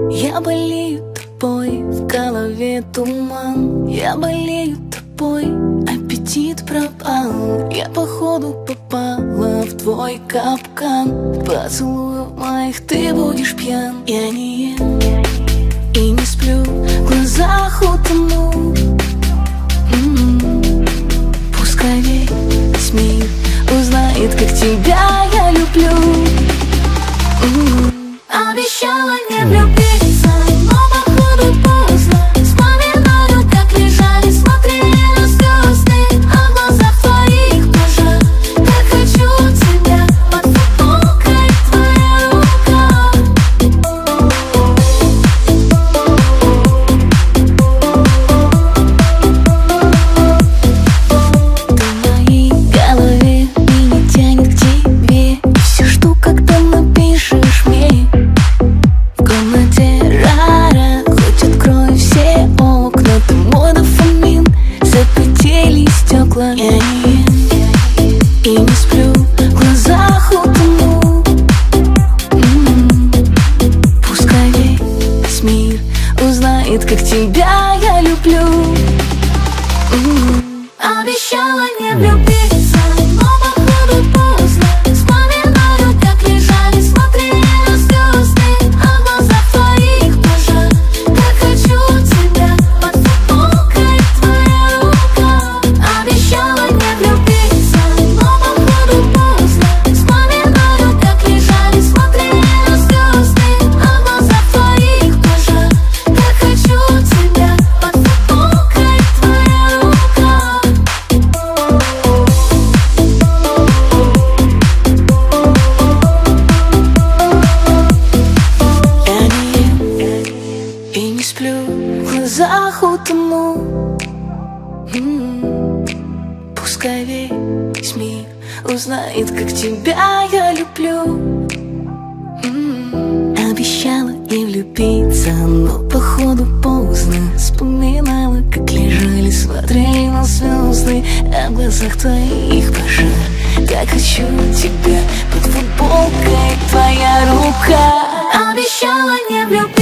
Я болею тобой, в голове туман. Я болею тобой, аппетит пропал. Я походу попала в твой капкан. Поцелуев моих ты будешь пьян. Я не ем и не сплю, в глазах утону. Пускай весь мир узнает, как тебя я люблю. Обещала не влюбиться, но походу поздно. Вспоминаю, как лежали, смотрели на звезды, а в глазах твоих пожар. Так хочу тебя, под футболкой твоя рука. Ты в моей голове, меня тянет к тебе. И все жду, когда напишешь мне. В комнате рара, хоть открой все окна. Ты мой дофамин, запотели стекла. Я не ем и не сплю, в глазах утону. Пускай весь мир узнает, как тебя я люблю. Обещала не влюбиться, но походу поздно. Вспоминаю, как лежали, смотрели на звезды, а в глазах твоих пожар. Так хочу тебя, под футболкой твоя рука. Обещала не влюбиться, но походу поздно. Вспоминаю, как лежали, смотрели на звезды, а в глазах твоих пожар. Так хочу тебя, под футболкой твоя рука. Я не ем и не сплю, в глазах утону. Пускай весь мир узнает, как тебя я люблю. Обещала не влюбиться, но походу поздно. Вспоминала, как лежали, смотрели на звезды, а в глазах твоих пожар. Так хочу тебя, под футболкой твоя рука. Обещала не влюбиться.